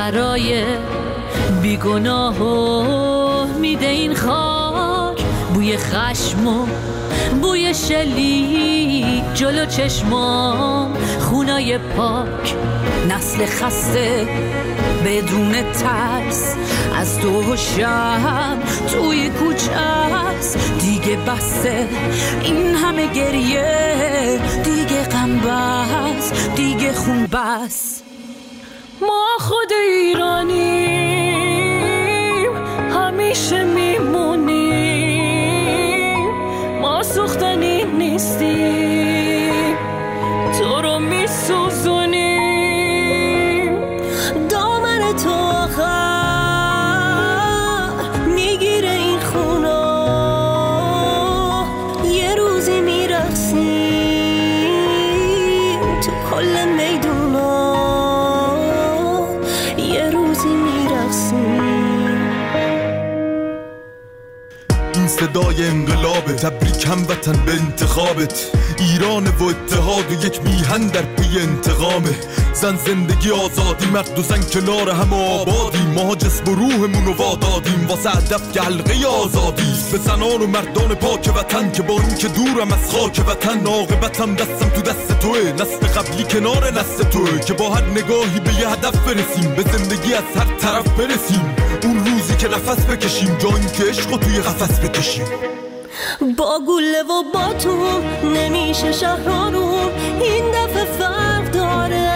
برای بیگناه و میده این خاک، بوی خشم و بوی شلیک جلو چشمام، خونای پاک، نسل خسته بدون ترس از دو و شب توی کوچه است. دیگه بسته این همه گریه، دیگه غم بس، دیگه خون بس. ما خود ایرانیم همیشه میمونیم، ما سوختنی نیستیم تو رو میسوزونیم. دامن تو آخر میگیره این خونا، یه روزی میرقصیم تو کل میدونا، یه روزی میرقصیم. این صدای انقلابه، تبریک هموطن به انتخابت. ایران و اتحاد و یک میهن در پی انتقامه. زن زندگی آزادی، مرد و زن کنار هم آبادیم. ما جسم و روحمون رو وادادیم واسه هدف که حلقه آزادی. به زنان و مردان پاک وطن که با این که دورم از خاک وطن، عاقبتم دستم تو دست توه. نسل قبلی کنار نسل توه که با هر نگاهی به یه هدف برسیم، به زندگی از هر طرف برسیم. اون روزی که نفس بکشیم، جا این که عشقو توی قفس بکشیم. با گله و با تو نمیشه شهرانو، این دفعه فرق داره.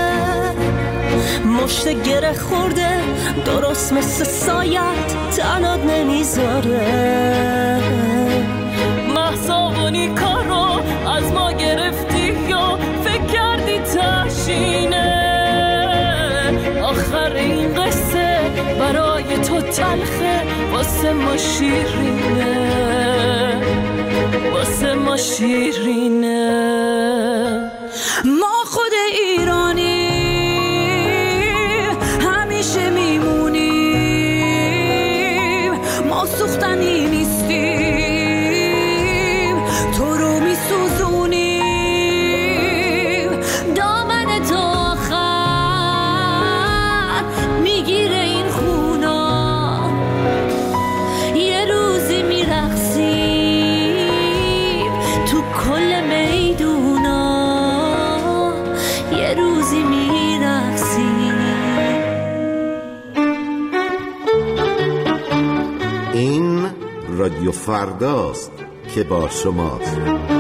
مشت گره خورده درست مثل سایت تنات نمیذاره. محصابونی کارو از ما گرفتی یا فکر کردی تشینه؟ آخر این قصه برای تو تلخه، واسه ما شیرینه، واسه ما شیرینه. ما خود ایرانی همیشه میمونیم، ما سوختنی نیستیم تو رو میسوزونیم. دامن تو آخر میگیره این خونا، یه روزی میرقصیم تو کل میدونا، یه روزی میرقصیم. این رادیو فرداست که با شماست.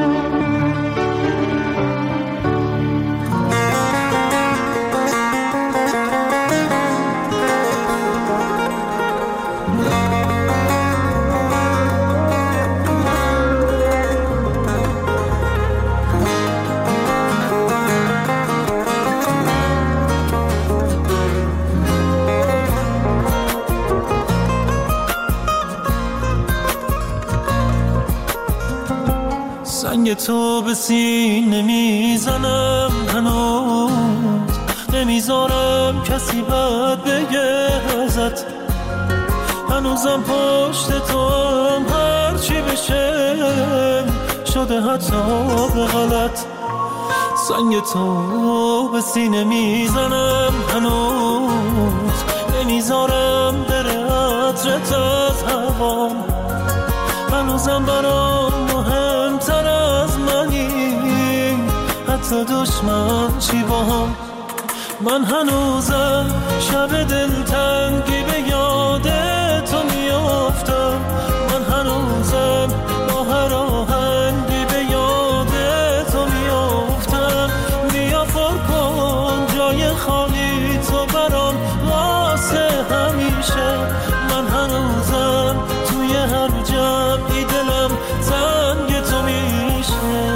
سنگ تو به سینه میزنم هنوز، نمیذارم کسی بد بگه ازت. هنوزم پشت تو هم هرچی بشه شده حتی به غلط. سنگ تو به سینه میزنم هنوز، نمیذارم بره عطرت از هوام. هنوزم برام مهمتر از منی، حتی دشمن چی با هم. من هنوزم شب دلتنگی به یاد تو میافتم. من هنوزم با هر آهنگی به یاد تو میافتم. بیا پر کن جای خالی تو برام واسه همیشه. من هنوزم توی هر جمعی دلم تنگ تو میشه.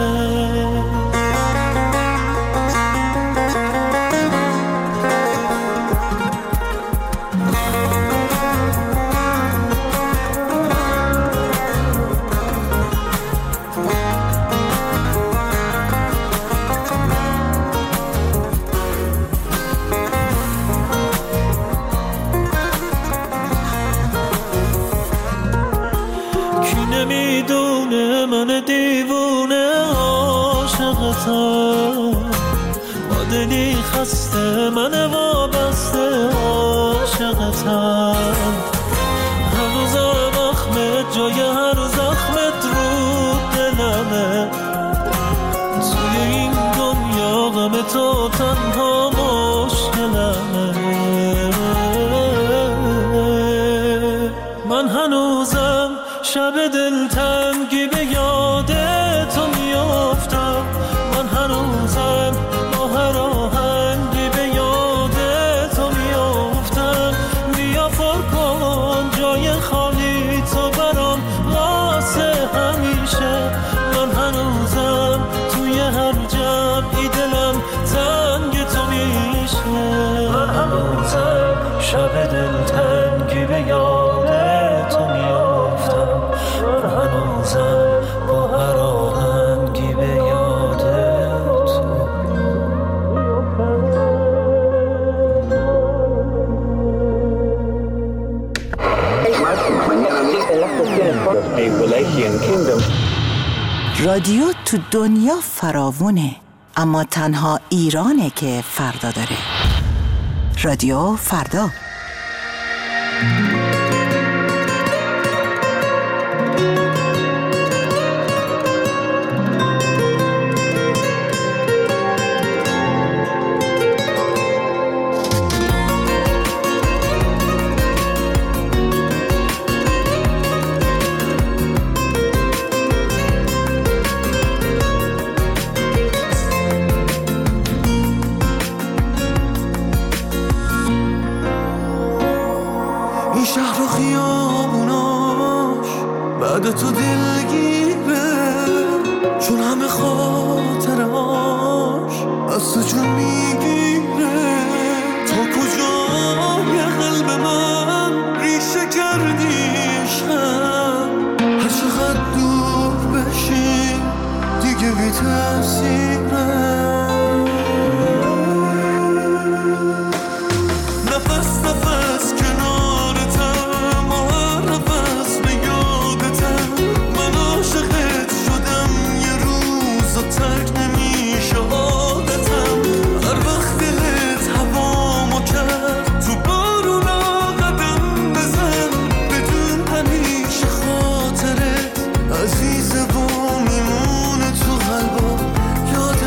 نمیدونه من دیوونه عاشقتم، با دلی خسته من وابسته. رادیو تو دنیا فراوونه، اما تنها ایرانه که فردا داره. رادیو فردا. شهر و خیابوناش بعد تو دلگیره، چون همه خاطرهاش از تو جون میگیره. تا کجای قلب من ریشه کردی عشقم، هر چقدر دور بشی دیگه بی تأثیره. نفس نفس کنارتم، هر نفس به یادتم. من عاشقت شدم یه روز و ترک نمیشه عادتم. هر وقت دلت هوامو کرد تو بارونا قدم بزن، بدون همیشه خاطرت عزیزه و میمونه تو قلبم. یادت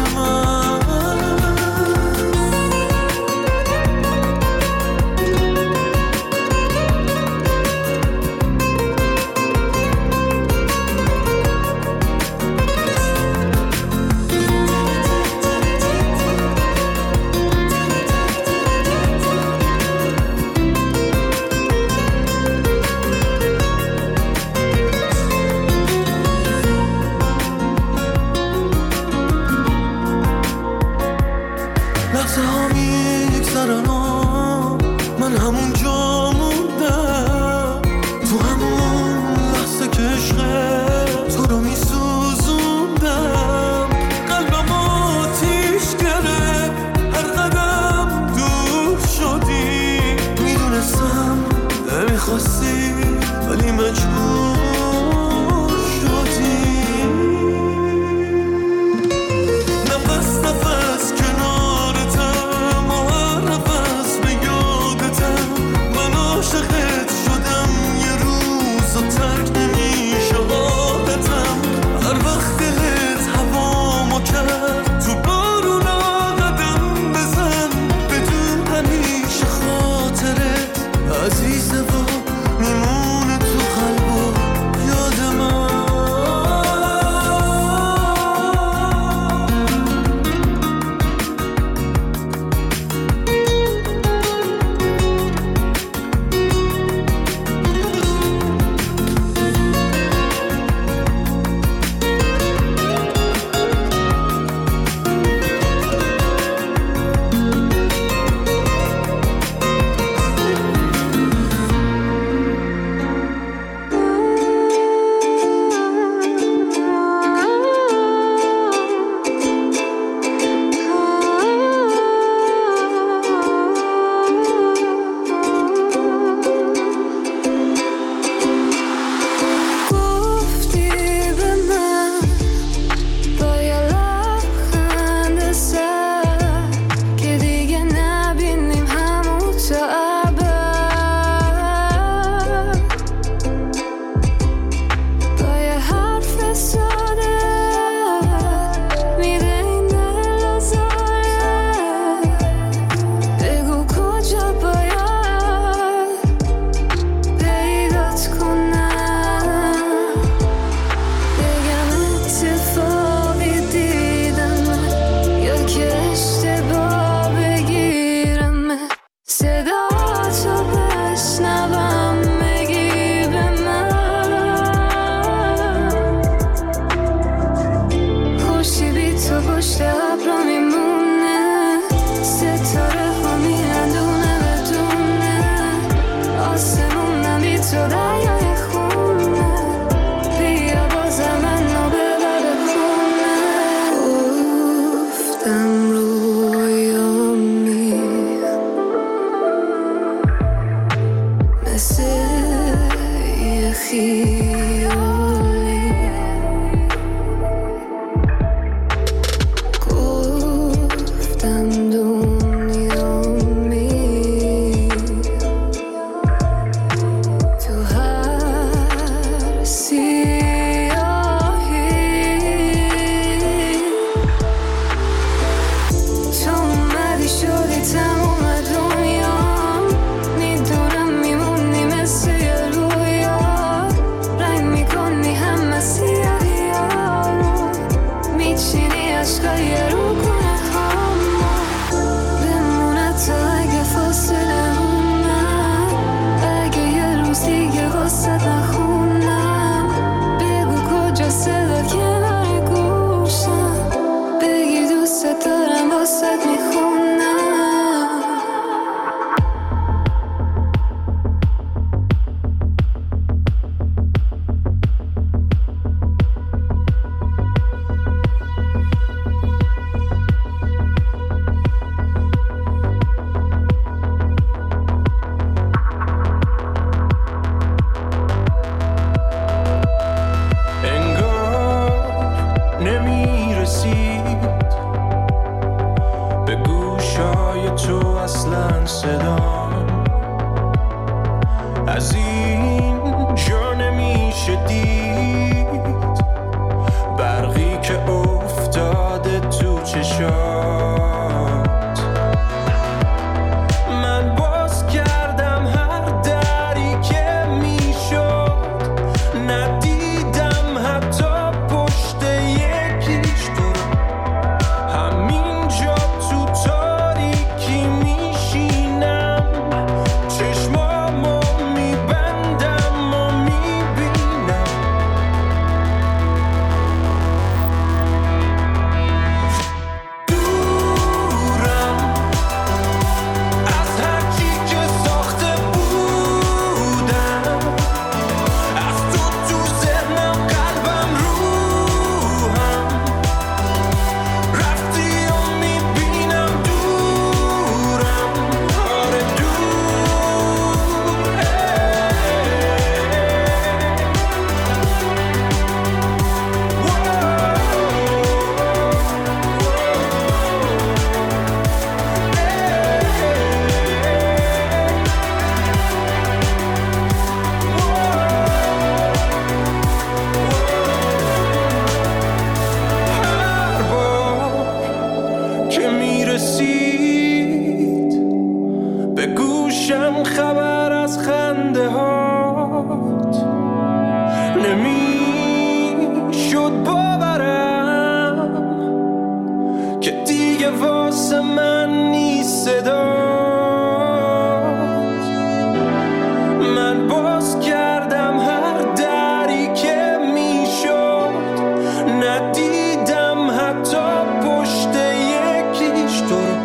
ندیدم حتی پشت یکیش تو رو،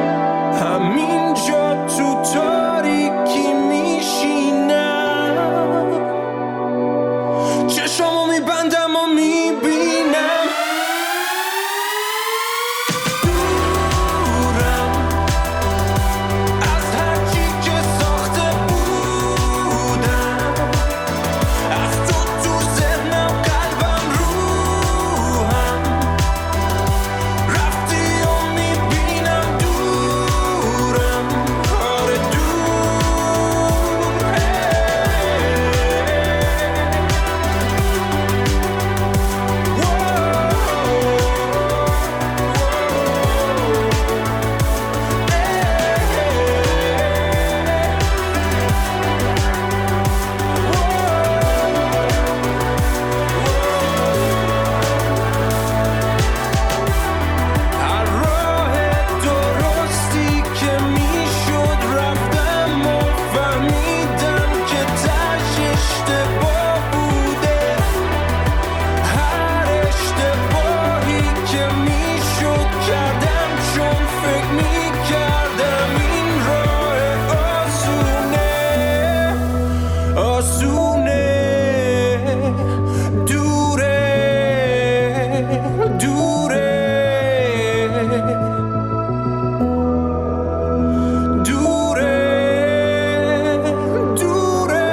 همینجا تو تاریکی میشینم، چشمو میبندم و میبینم دورم از هرچی که ساخته بودم، از تو ذهنم قلبم روحم، رفتی و میبینم دورم، آره هر راه درستی که میشد رفتم و فهمیدم که تاش اشتباه بوده، هر اشتباهی که میشد کردم چون فکر میکردم این راه آسونه دوره دوره دوره دوره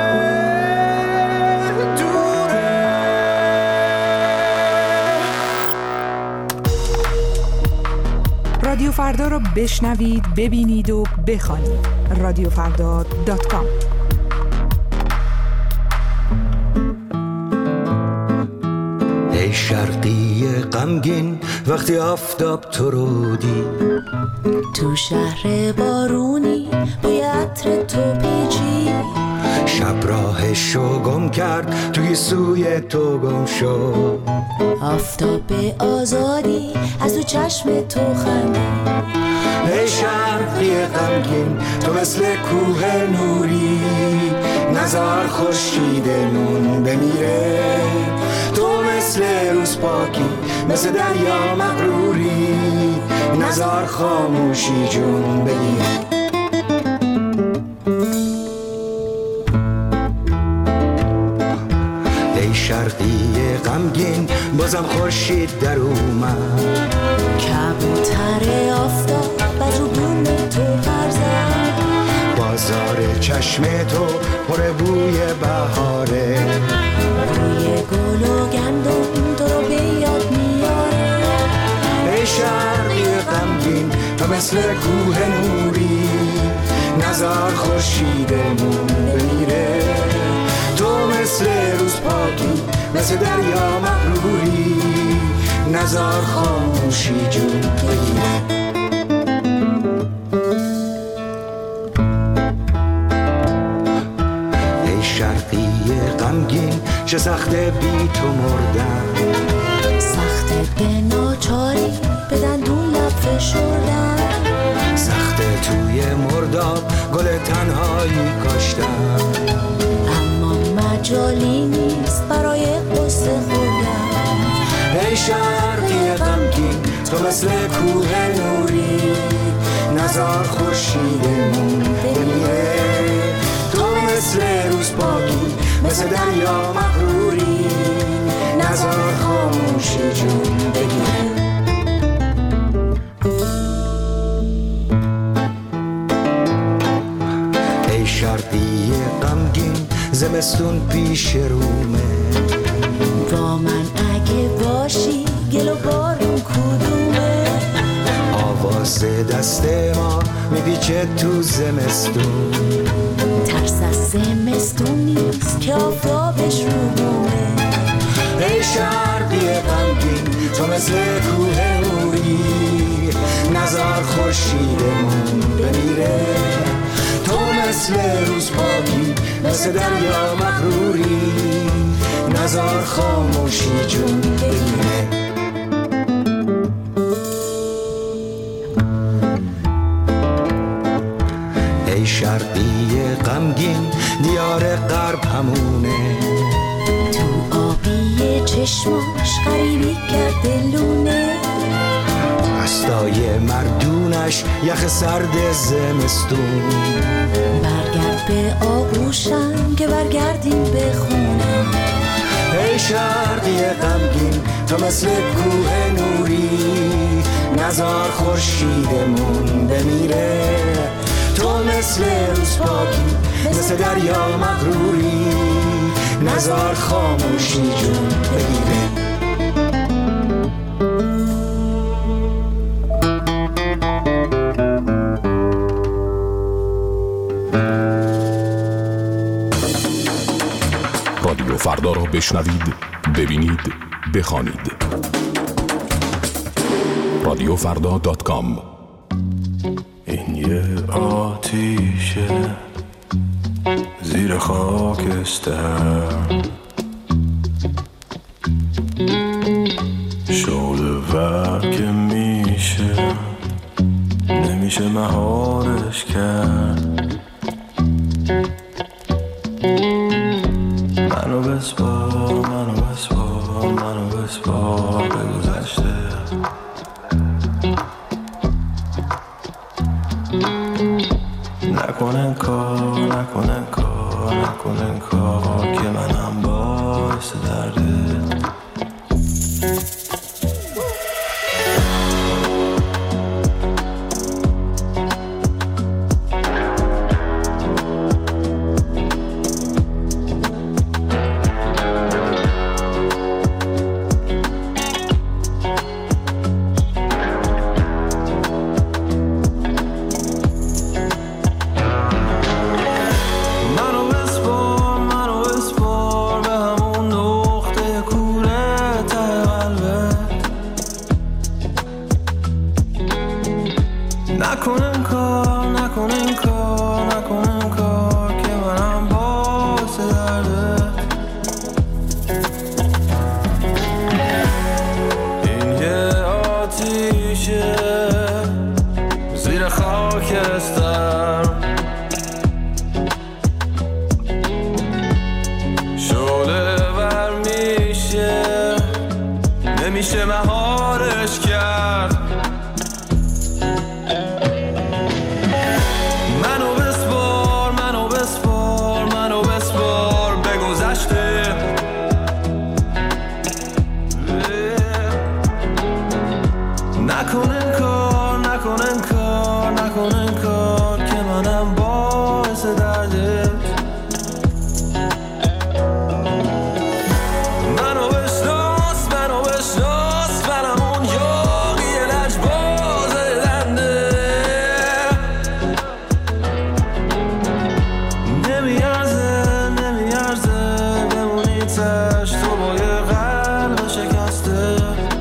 دوره. رادیو فردا رو بشنوید، ببینید و بخوانید. رادیوفردا.com. ای شرقی غمگین وقتی آفتاب تو رو دید، تو شهر بارونی بوی عطر تو پیچی، شب راهشو گم کرد توی سوی تو گم شد، آفتاب آزادی از تو چشم تو خندید. ای شرقی غمگین تو مثل کوه نوری، نزار خورشیدمون بمیره، تو مثل روز پاکی مثل دریا مغروری، نزار خاموشی جون بگیره. ای شرقی غمگین بازم خورشید در اومد، کبوتر آفتاب بر رو بوم تو پر زد، بازار چشم تو پر بوی بهاره، بوی گل و گندم تو رو به یاد میاره. ای شرقی غمگین تو مثل کوه نوری، نزار خورشیدمون بمیره، تو مثل روز پاکی مثل دریا مغروری، نزار خاموشی جون بگیره. ای شرقی غمگین چه سخته بی تو مردن، سخته به ناچاری بدن دون لب فشردن، سخته توی مرداب گل تنهایی کاشتن، اما مجالی نیست برای قصه خوردن. ای شرقی غمگین تو مثل کوه نوری، نزار خورشیدمون بمیره، تو مثل روز پاکی مثل دریا مغروری، نزار خاموشی جون بگیره. ای شرقی غمگین زمستون پیش رومه، با من اگه باشی گل و بارون کدومه، آواز دست ما میپیچه تو زمستون، ترس از زمستون نیست که آفتابش رو بومه. ای شرقی غمگین تو مثل کوه نوری، نزار خورشیدمون بمیره، تو مثل روز پاکی مثل دریا مغروری، نزار خاموشی جون بگیره. ای شرقی غمگین دیار غرب همونه، تو آبی چشماش غریبی کرده لونه، دستای مردونش یخ سرد زمستون. برگرد به آغوشم که برگردیم به خونه. ای شرقی غمگین تو مثل کوه نوری، نزار خورشیدمون بمیره. تو مثل روز پاکی مثل دریا مغروری، نزار خاموشی جون بگیره. رادیو فردا را بشنوید، ببینید، بخوانید. radiofrda.com. این یه آتیشه زیر خاکستر، شعله ور که میشه نمیشه مهارش کرد. منو بسپار، منو بسپار، منو بسپار به گذشته. نکنن کار، نکنن کار، نکنن کار که منم باعث درده. نکنن کار، نکنن کار، نکنن کار که منم باعث درده. این یه آتیشه زیر خاکستر، شعله ور میشه نمیشه مهارش کرد. نکنن کار، نکنن کار، نکنن کار که منم باعث درده. منو بشناس، منو بشناس، منم اون یاغی لجباز دنده. نمیارزه، نمیارزه بمونی تشت تو با یه قلب شکسته.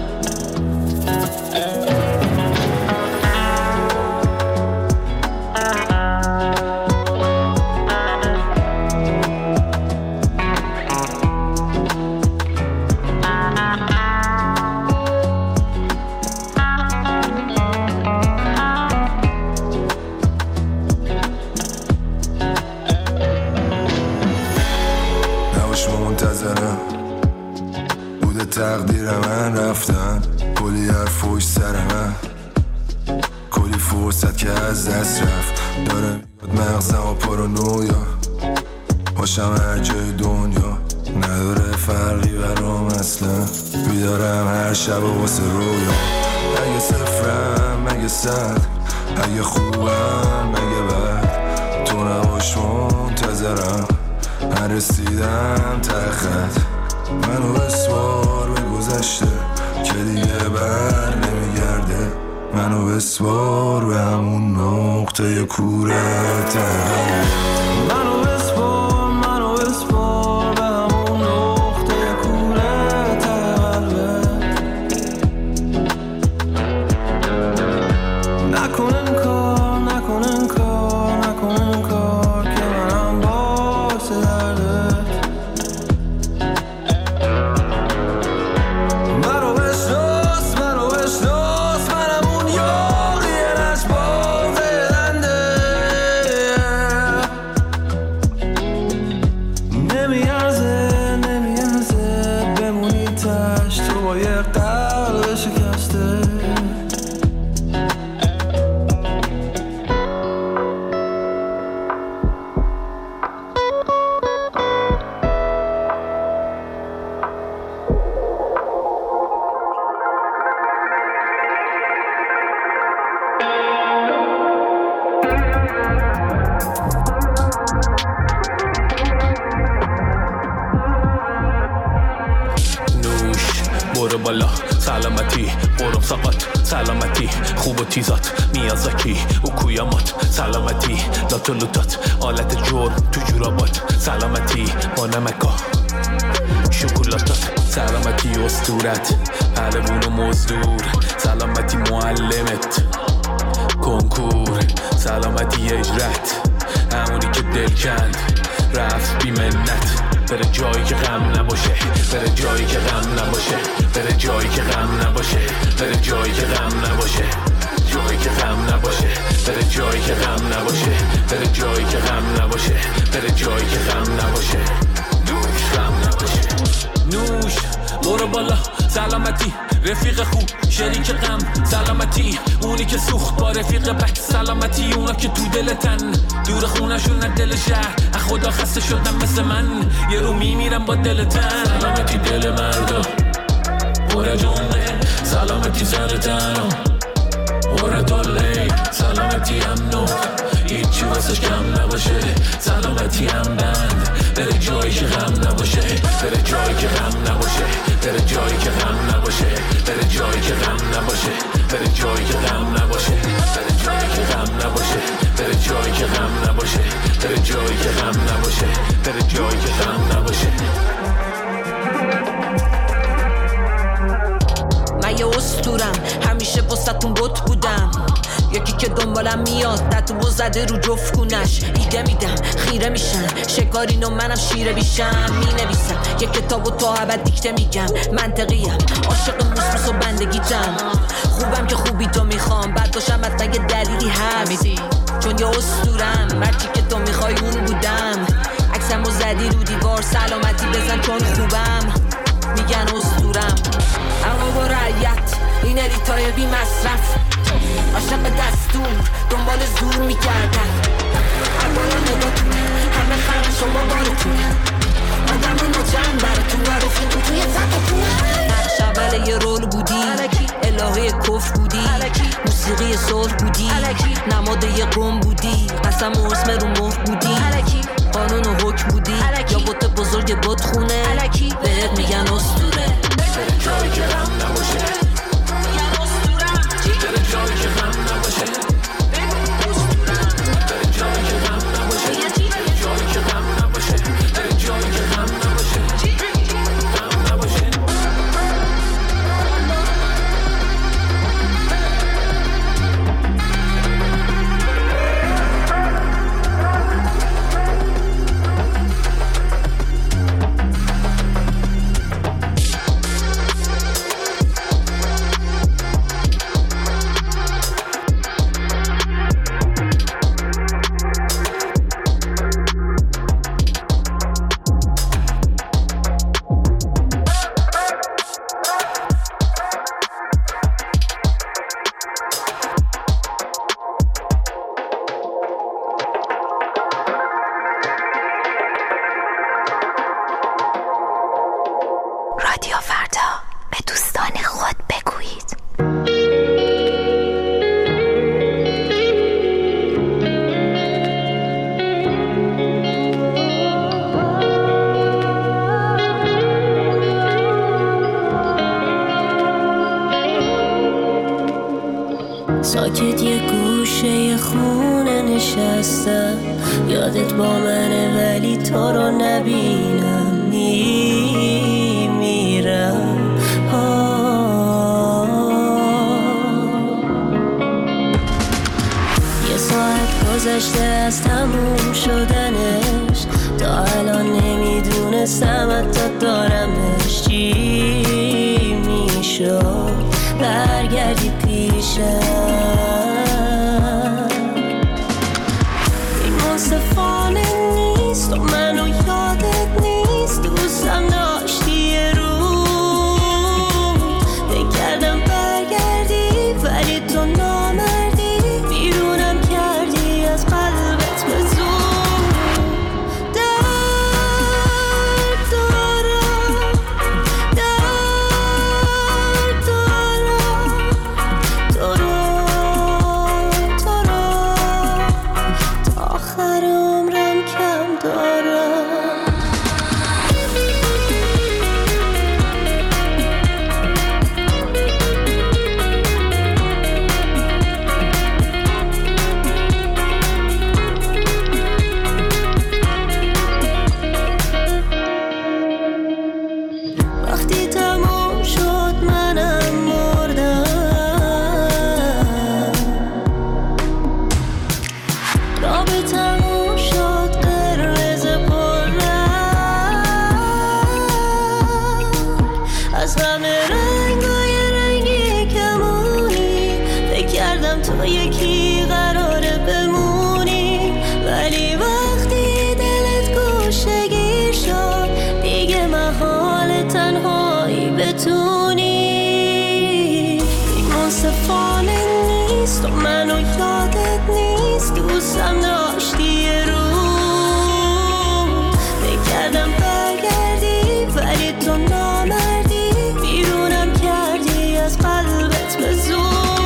بوده تقدیر من رفتن، کلی حرف پشت سر من، کلی فرصت که از دست رفت. داره میاد مغزم و پارانویا، باشم هر جای دنیا نداره فرقی برام اصلا. بیدارم هر شب و واسه رویا، اگه صفرم مگه صد، اگه خوبم مگه بد، تو نباش منتظرم نرسیدم ته خط. منو بسپار به گذشته که دیگه بر نمیگرده. منو بسپار به همون نقطه کوره ته. منو بسپار، منو بسپار به همون نقطه کوره ته. نکنن کار، نکنن کار، نکنن کار که منم باعث درده. قلب شکسته. سلامتی قرم سقط سلامتی خوب و تیزات میازاکی اوکویامات سلامتی لاتولوتات آلت جرم تو جورابات سلامتی با نمکا شکلاتات سلامتی اسطورت پهلوون و مزدور سلامتی معلمت کنکور سلامتی اجرت همونی که دل کند رفت بی منت بره جایی که غم نباشه بره جایی که غم نباشه بره جایی که غم نباشه بره جایی که غم نباشه جایی که غم نباشه بره جایی که غم نباشه بره جایی که غم نباشه بره جایی که غم نباشه نوش غم نباشه نوش برو بالا سلامتی رفیق خوب شریک غم سلامتی اونی که سوخت با رفیق بد سلامتی اونا که تو دلتن دور خونشون نه دل شهر خدا خسته شدم مثل من یه رو میمیرم با دلتن سلامتی دل مردا پره جونه سلامتی سرتنو پره دله سلامتی امنو هیچی واسش کم نباشه سلامتی هم بند بره جایی که غم نباشه بره جایی که غم نباشه بره جایی که غم نباشه بره جایی که غم نباشه بره جایی که غم نباشه بره جایی که غم نباشه بره جایی که غم نباشه بره جایی که غم نباشه بره جایی که غم نباشه من یه اسطورم همیشه واسه‌تون بت بودم یکی که دنبالم میاد تتو زده رو جفت کونش ایده میدم خیره میشن شکارین و منم شیره بیشم مینویسم یه کتابو تا ابد دیکته میگم منطقیم عاشق موسموس و بندگیتم خوبم که خوبی تو میخوام بعد باشم حتما یه دلیلی هست چون یه اسطورم مرچی که تو میخوای اون بودم عکسمو زدی رو دیوار سلامتی بزن چون خوبم میگن اسطورم اما با رعیت این الیتای بی مصرف عاشق دستور دنبال زور میکردن اگرا نگاتون همه خرم شما بارتون آدم نجم براتون و رفیقون توی زدتون نقش اول یه رول بودی الهه کفر بودی موسیقی صلح بودی نماد یه قوم بودی قسم و اسم رو مهر بودی قانون و حکم بودی یا بوت بزرگ بوت خونه بهت میگن اسطوره بره جایی که غم نباشه بره جایی که غم نباشه بره جایی که غم نباشه بره جایی که غم نباشه بره جایی که غم نباشه غم نباشه ساکت یه گوشه خونه نشستم یادت با منه ولی تو رو نبینم میمیرم یه ساعت گذشته از تموم شدنش تا الان نمیدونستم حتی دارمش چی میشد برگردی پیشم این منصفانه نیست و منو یادت نیست دوستم داشتی یه روز با یکی قراره بمونی، ولی وقتی دلت گوشه‌گیر شد دیگه محال تنهایی بتونی. منصفانه نیست و منو یادت نیست، دوستم داشتی یه رو بکردم برگردی، ولی تو نامردی، بیرونم کردی از قلبت به زور.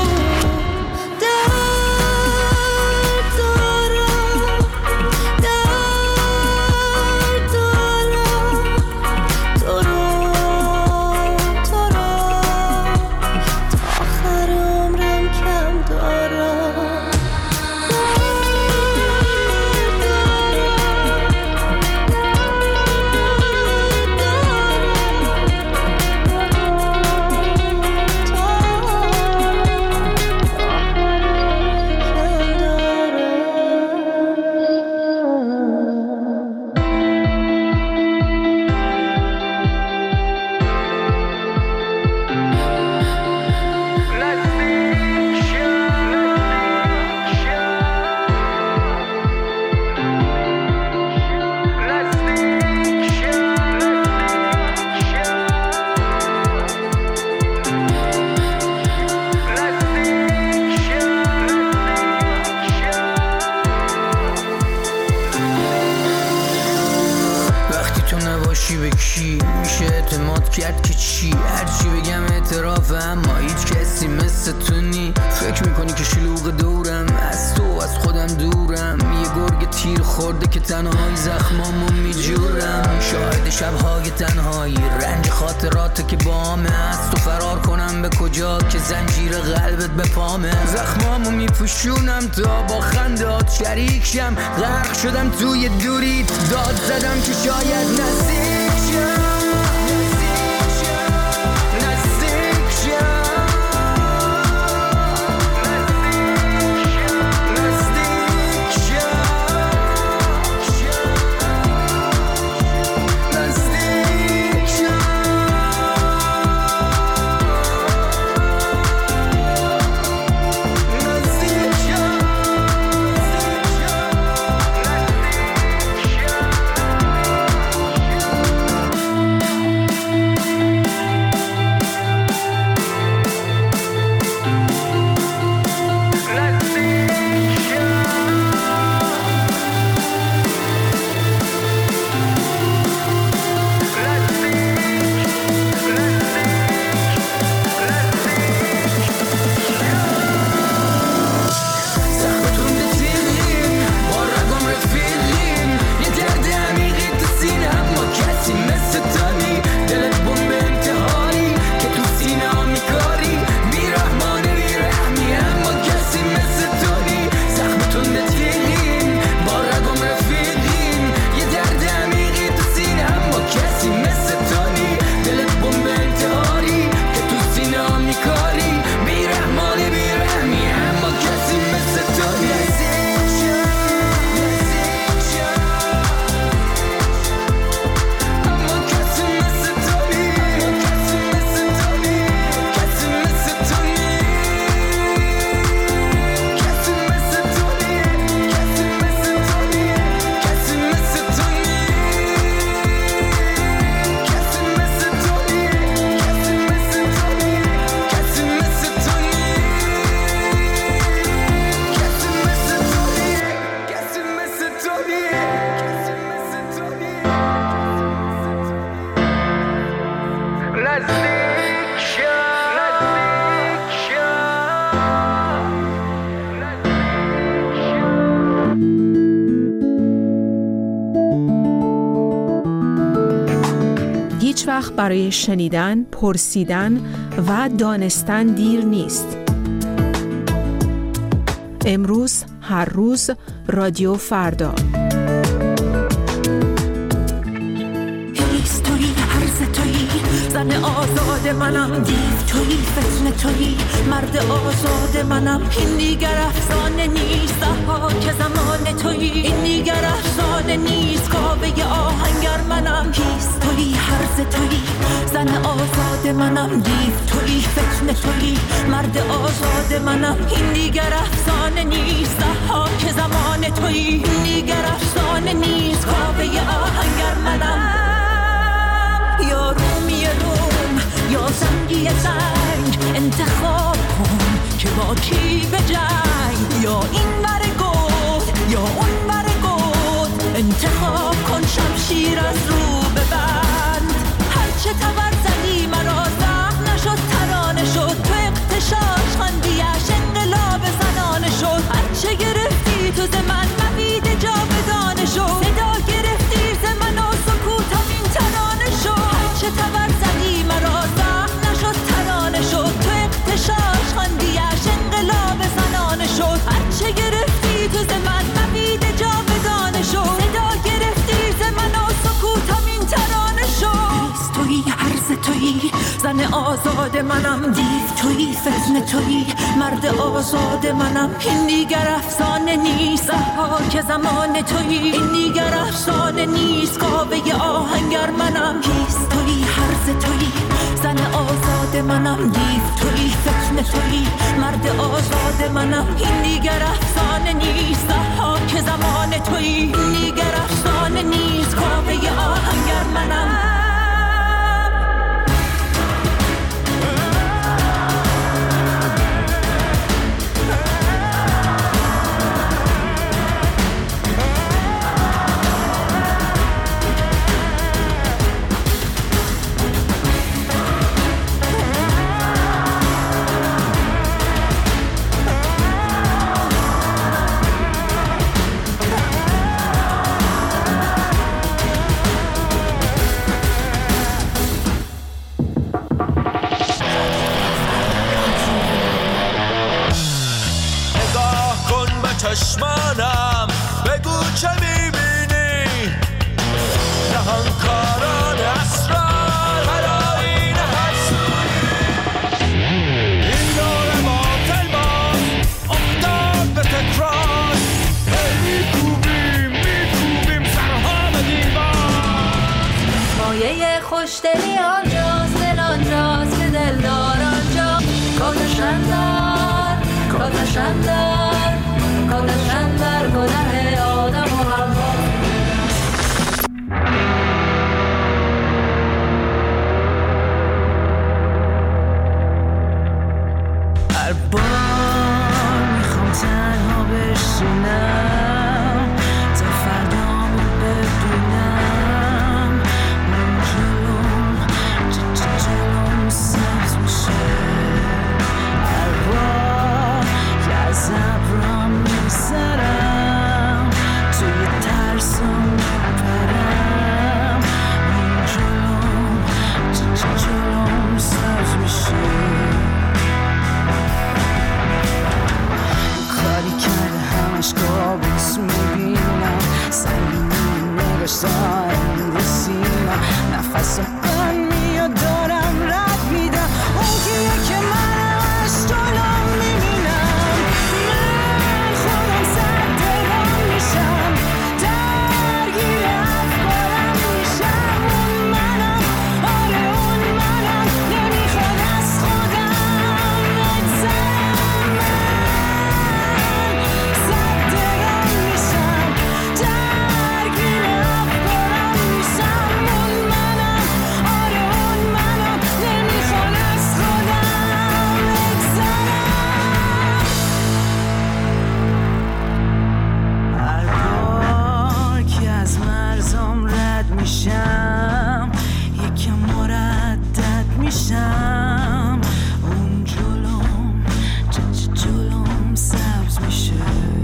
کرد که چی هرچی بگم اعترافه، اما هیچ کسی مثل تو نی. فکر میکنی که شلوغ دورم، از تو از خودم دورم، یه گرگ تیر خورده که تنهایی زخمامو میجورم. شاهد شبهای تنهایی، رنج خاطرات که بامه، از تو فرار کنم به کجا که زنجیر قلبت به پامه. زخمامو میپوشونم تا با خندات شریک شم، غرق شدم توی دوریت، داد زدم که شاید نزدیک شم. هیچ وقت برای شنیدن، پرسیدن و دانستن دیر نیست. امروز، هر روز، رادیو فردا. زن آزاد منم، دیو تویی، فتنه تویی، مرد آزاد منم. این دیگر افسانه نیست، ضحاک زمان تویی. این دیگر افسانه نیست، کاوه آهنگر منم. کیست تویی، هرز تویی، زن آزاد منم. دیو تویی، فتنه تویی، مرد آزاد منم، این دیگر افسانه نیست، ضحاک زمان تویی، این دیگر افسانه نیست، کاوه آهنگر منم. یا رومی روم یا زنگی زنگ، انتخاب کن که با کی به جنگ، یا این ور گود یا اون ور گود، انتخاب کن شمشیر از رو ببند. هرچه تبر زدی مرا زخم نشد ترانه شد، تو اغتشاش خواندیش انقلاب زنانه شد. هرچه گرفتی تو ز من مبید جاودانه شد، صدا گرفتی ز من و سکوتم این ترانه شد. هرچه تبر زدی مرا زخم نشد ترانه شد، تو اغتشاش خواندیش انقلاب زنانه شد. هرچه گرفتی تو ز من مبید جاودانه شد، صدا گرفتی ز من و سکوتم این ترانه شد. تویی عرض تویی، زن آزاد منم، دیو تویی، فتنه تویی، مرد آزاد منم. این دیگر افسانه نیست، ضحاک زمان تویی، این دیگر افسانه نیست، کاوه آهنگر منم. کیست تویی عرض تویی، زن آزاد منم، دیو تویی، فتنه تویی، مرد آزاد منم. این دیگر افسانه نیست، ضحاک زمان تویی، این دیگر افسانه نیست، کاوه آهنگر منم. چشمانم بگو چه میبینی، نهانکاران اسرار هلاین حسودی. این دور باطل باز افتاد به تکرار، میکوبیم سرها به دیوار. مایه خوشدلی آنجاست، دل آنجاست که دلدار آنجا. کاتشندر کاتشندر کاتشندر گناه آدم و حوا. هر بار میخوام تنها بشینم تا فردامو ببینم، من جلوم سبز میشه. هر بار که از ابرام میگذرم توی ترسم میپرم، من جلوم سبز میشه. کاری کرده همش کابوس میبینم، سنگینی نگاش دارم رو سینم، نفسم بند میاد دارم رد میدم، اون کیه که منم از جلوم میبینم. من خودم سر دلم میشم، درگیر افکارم میشم. اون منم، آره اون منم، نمیخواد از خودم بگذرم. سر دلم میشم، درگیر افکارم میشم. اون منم، آره اون منم، نمیخواد از خودم بگذرم. هر بار که از مرزم رد میشم، یکم مردد میشم. اون جلوم سبز میشه.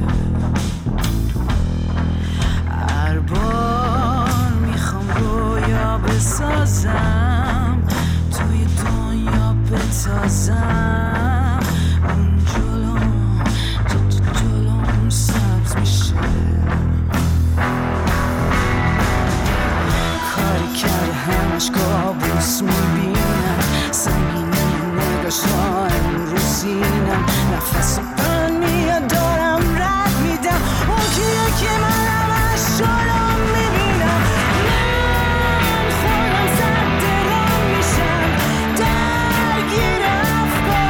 هر بار میخوام رویا بسازم، توی دنیا بتازم. اون جلوم سبز میشه. کاری کرده همش کابوس میبینم، سنگینی نگاش دارم رو سینم، نفسم بند میاد دارم رد میدم، اون کیه که منم از جلوم میبینم. من خودم سر دلم میشم، درگیر افکارم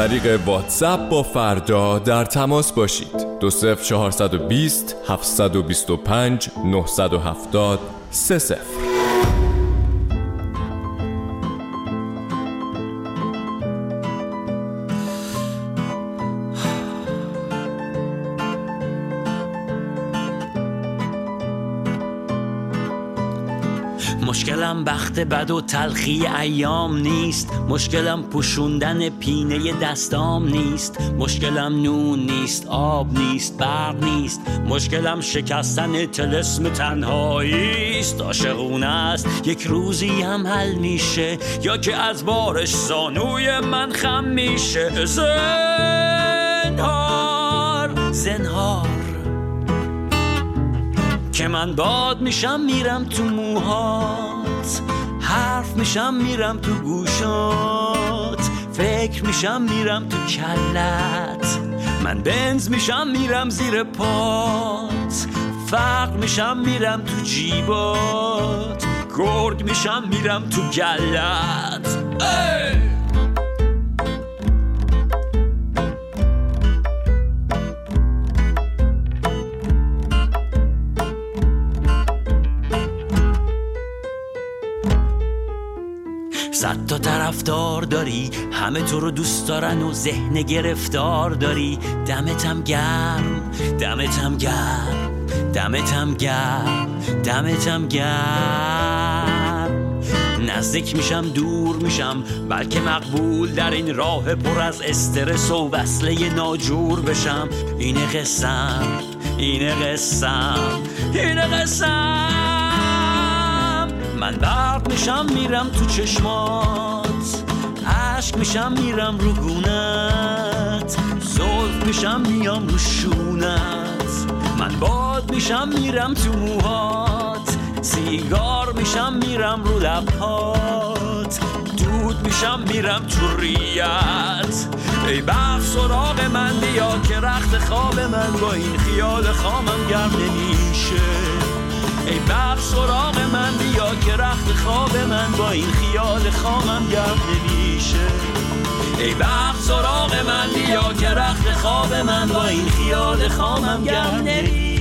طریق واتساپ با فردا در تماس باشید. 20420 725 970 30. مشکلم بخت بد و تلخی ایام نیست، مشکلم پوشوندن پینه دستام نیست، مشکلم نون نیست، آب نیست، برق نیست، مشکلم شکستن طلسم تنهایی است. عاشقونه است یک روزی هم حل میشه، یا که از بارش زانوی من خم میشه. زنهار زنهار که من باد میشم میرم تو موهات، حرف میشم میرم تو گوشات، فکر میشم میرم تو کلت، من بنز میشم میرم زیر پات، فقر میشم میرم تو جیبات، گرگ میشم میرم تو گلت. صد تا طرفدار داری، همه تو رو دوست دارن و ذهن گرفتار داری. دمتم گرم، دمتم گرم، دمتم گرم، دمتم گرم. نزدیک میشم دور میشم، بلکه مقبول در این راه پر از استرس و وصله ناجور بشم. اینه قسم، اینه قسم، اینه قسم. من برق میشم میرم تو چشمات، عشق میشم میرم رو گونت، زلف میشم میام رو شونت، من باد میشم میرم تو موهات، سیگار میشم میرم رو لبهات، دود میشم میرم تو ریت. ای بخت سراغ من بیا که رخت خواب من با این خیال خامم گرم نمیشه. ای بخت سراغ من بیا که رخت خواب من با این خیال خامم گرم نمیشه. ای بخت سراغ من بیا که رخت خواب من با این خیال خامم گرم نمیشه.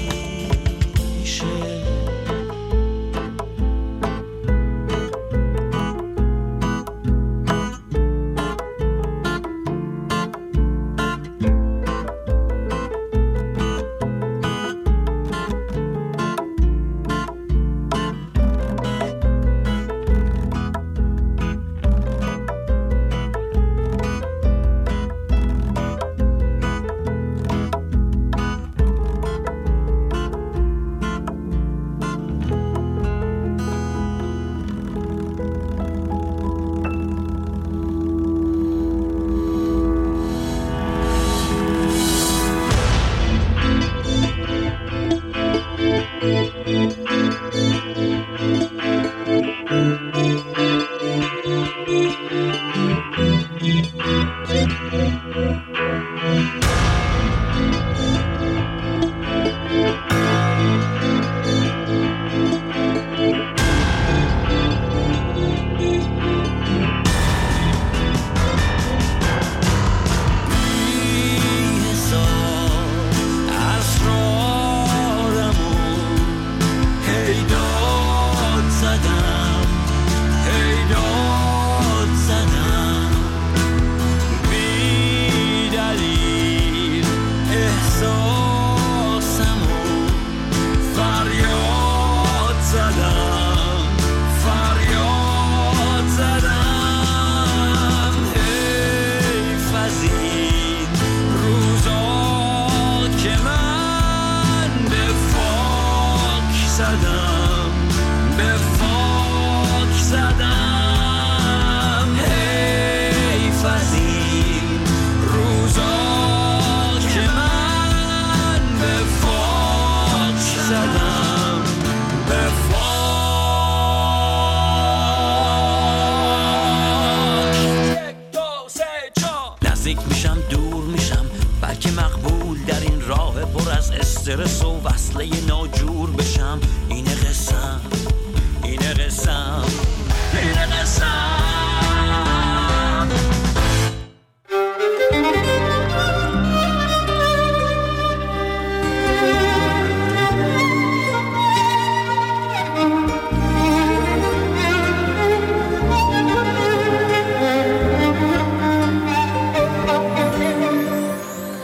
استرس و وصله ناجور بشم. اینه قسم، اینه قسم، اینه قسم.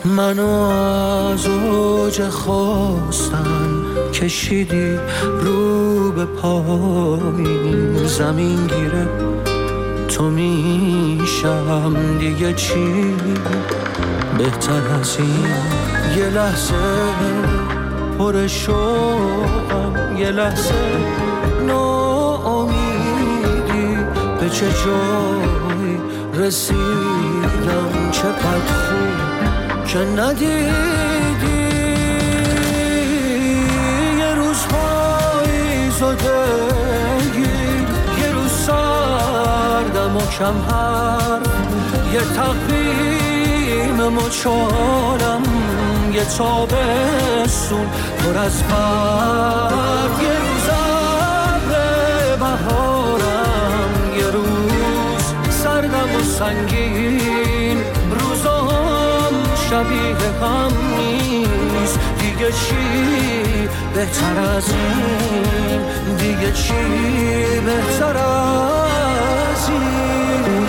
منو از اوج خواستن کشیدی رو به پایین، زمین گیره تو میشم دیگه چی بهتر از این. یه لحظه پر شوقم، یه لحظه ناامیدی، به چه جایی رسیدم، چقدر خوب که ندیدی. یه روز پاییزادگی، یه روز سردم و کم حرف، یه تقویم مچالم، یه تابستون پر از برف، یه روز ابر بهارم، یه روز سردم و سنگین، روزام شبیه هم نیست. دیگه چی بهتر از این، دیگه چی بهتر از این.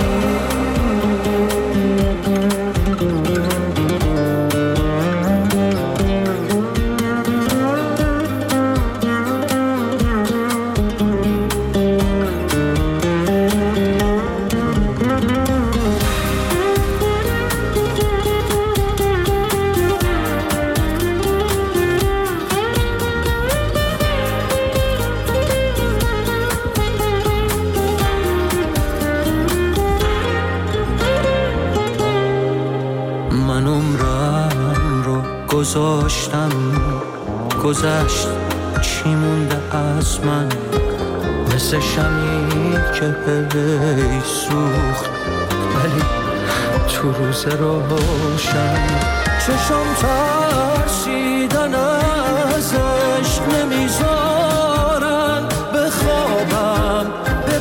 گذشت چی مونده از من، مثل شمعی که هی سوخت ولی تو روز روشن. چشم ترسیدن از عشق نمیذارن بخوابم، به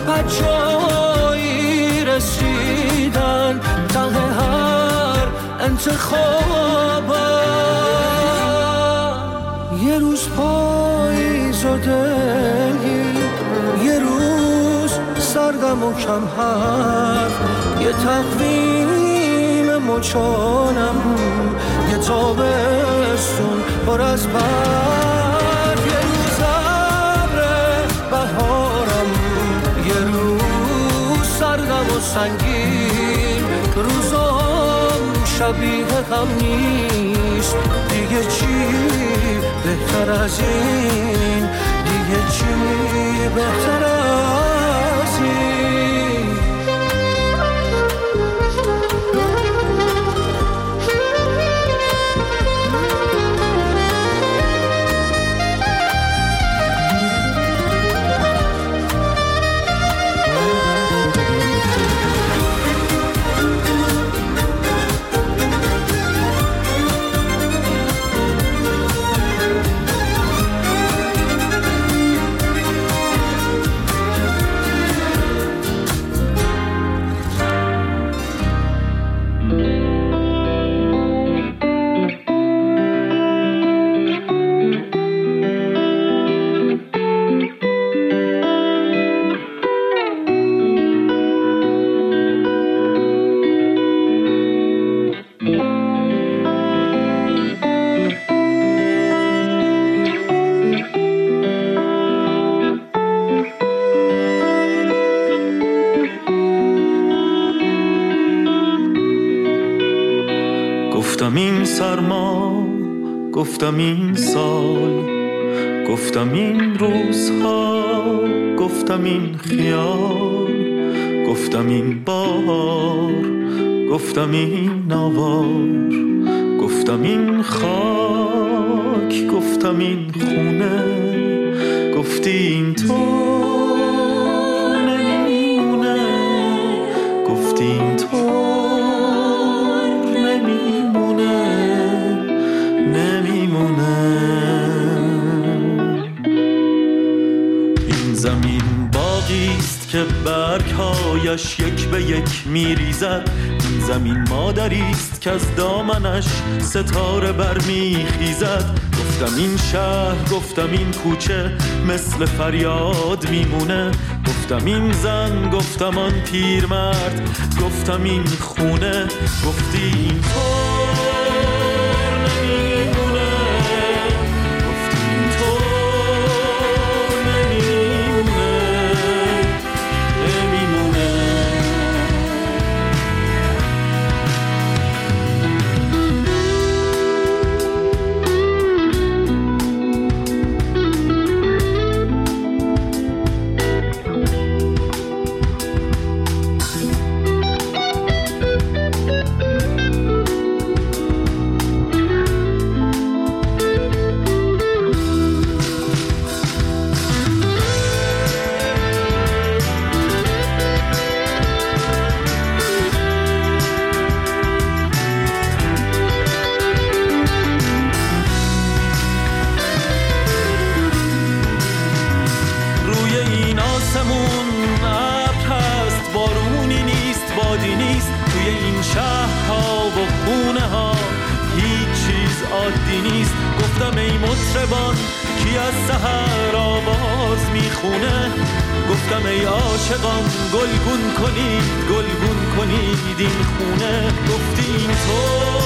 پجایی رسیدن ته هر انتخابم. یه روز پاییزادگی، یه روز سردم و کم حرف، یه تقویم مچالم، یه تابستون پر از برف، یه روز ابر بهارم، یه روز سردم و سنگین، روزام شبیه هم نیست. دیگه چی بهتر از این، دیگه چی بهتر از این. گفتم این سرما، گفتم این سال، گفتم این روزها، گفتم این خیال، گفتم این بار، گفتم این آوار، گفتم این خاک، گفتم این خونه، گفتی این طور نمیمونه، گفتی این طور که برگ‌هایش یک به یک میریزد. این زمین مادریست که از دامنش ستاره برمیخیزد. گفتم این شهر، گفتم این کوچه مثل فریاد میمونه. گفتم این زن، گفتم آن پیرمرد، گفتم این خونه، گفتی این تو نیست. گفتم ای مطربان کی از سحر آواز میخونه. گفتم ای عاشقان گلگون کنید این خونه. گفتین تو